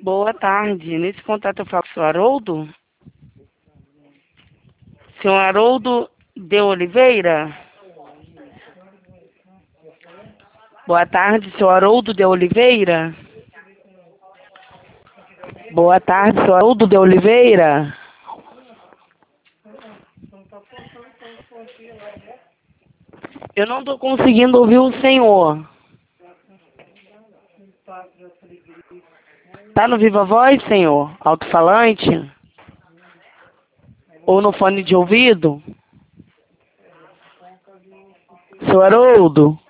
Boa tarde. Nesse contato eu falo com o senhor Haroldo? Senhor Haroldo de Oliveira? Boa tarde, senhor Haroldo de Oliveira? Boa tarde, senhor Haroldo de Oliveira? Eu não estou conseguindo ouvir o senhor. Tá no Viva Voz, senhor? Alto-falante? Ou no fone de ouvido? Senhor Haroldo?